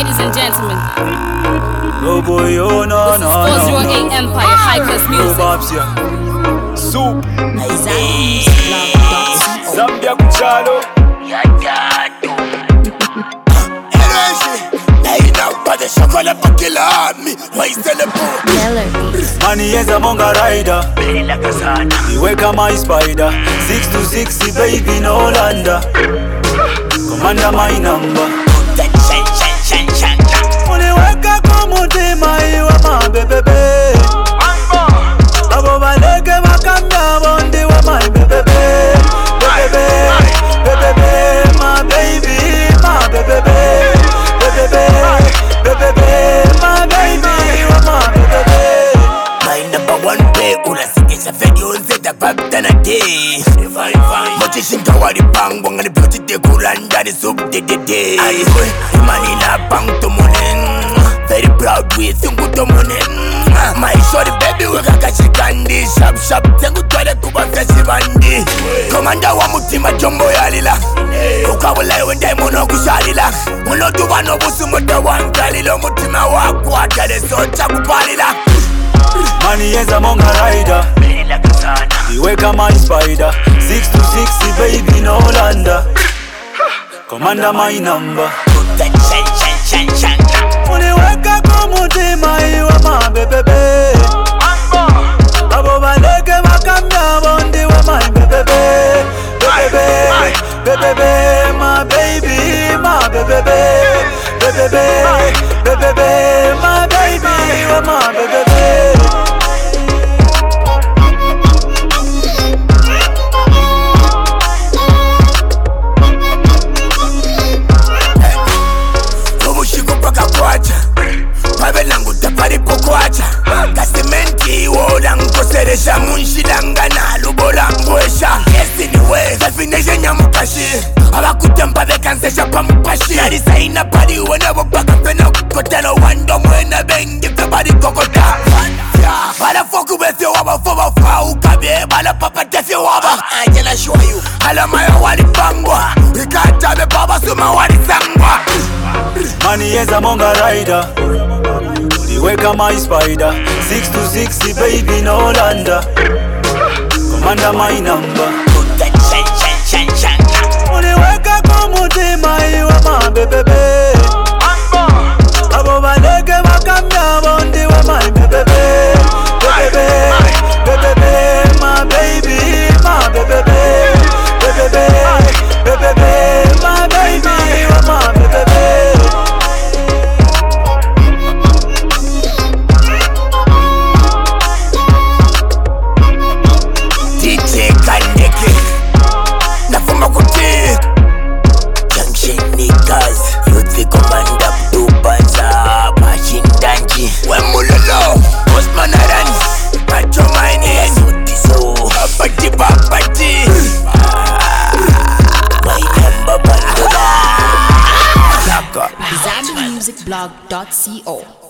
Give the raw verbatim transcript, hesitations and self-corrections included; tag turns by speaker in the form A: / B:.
A: Ladies and gentlemen,
B: oh boy, oh no, no,
A: four oh eight
B: no.
A: Empire, High Class Music.
B: Bobs, yeah. Soup.
A: Zambia
B: Zambia kuchalo. Money is a monga rider. Iwe kama spider. Six to six, baby, no landa. Commander my number. Uniweka kwa mutima iwe mabebebe. Abo baleke bakamya bondi wa my bebebe. Bebebe, bebebe, my baby, my bebebe. Bebebe, bebebe, my baby, my bebebe.
C: My number one pay, unasikisha video nzeta papta na day. Motishinka wari bang, wangani beauty de kuranda ni soup de de de. Aywe, imani na bang to munen. Very proud with yungu to munen. My shorty baby weka kashikandi. Shop shop, tengu twele kuba freshi bandi. Komanda wa mutima jombo yalila. Ukawule wende muno kushalila. Muno tuwa no busu muda wangalilo. Mutima wako atale socha kupalila.
B: Money is a monga rider. Iwe kama spider. Six to six, baby, no landa. Commander my number. Uniweka kwa mutima iwe mabebebe. Abo baleke bakamya bondi wa my bebebe. Bebebe, bebebe, my baby, my bebebe. Bebebe, bebebe, my baby, my bebebe. Seresha munshilanga na lubola ngwesha. Yes anyway, selfinesha nyamukashi. Abakutempa bekansesha pamupashi. Narisa ina pari wenabo baka pena kukotelo. Wando mwena bengi febari kokota. Bala foku besyo waba foba fa ukabe. Bala papa tefyo waba Angela show you. Hala maya wali pangwa. Ikata be baba suma wali sangwa. Money is a monga rider. Iwe kama spider. Six to six, baby, no landa. Commander my number. Uniweka kwa mutima iwe mabebebe. Abo baleke bakamya bondi wa my bebebe. Bebebe, bebebe, my baby, my bebebe. Bebebe, bebebe, my baby, my bebebe.
A: Zambia Music Blog dot co